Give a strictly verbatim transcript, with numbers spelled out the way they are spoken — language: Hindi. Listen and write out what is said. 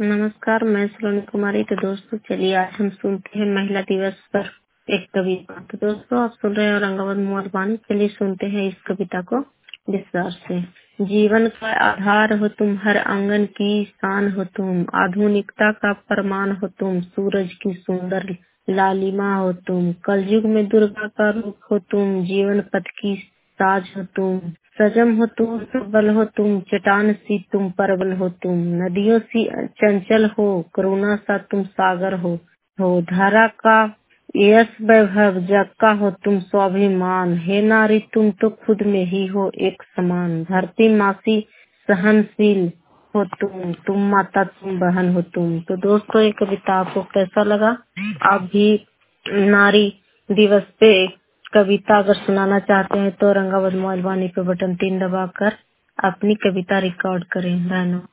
नमस्कार, मैं सलोनी कुमारी। तो दोस्तों चलिए आज हम सुनते हैं महिला दिवस पर एक कविता। तो दोस्तों आप सुन रहे हैं औरंगाबाद मोहरबानी। चलिए सुनते हैं इस कविता को विस्तार से। जीवन का आधार हो तुम, हर आंगन की शान हो तुम, आधुनिकता का प्रमाण हो तुम, सूरज की सुंदर लालिमा हो तुम, कलयुग में दुर्गा का रूप हो तुम, जीवन पथ की साज हो तुम, सजम हो तुम, सबल हो तुम, चट्टान सी तुम परवल हो तुम, नदियों सी चंचल हो, करुणा सा तुम सागर हो हो धारा का यश वैभव जग का हो तुम स्वाभिमान, हे नारी तुम तो खुद में ही हो एक समान, धरती मासी सहनशील हो तुम तुम माता तुम बहन हो तुम। तो दोस्तों ये कविता आपको कैसा लगा? आप भी नारी दिवस पे कविता अगर सुनाना चाहते हैं तो औरंगाबाद मोबाइल वाणी पे बटन तीन दबाकर अपनी कविता रिकॉर्ड करें। धन्यवाद।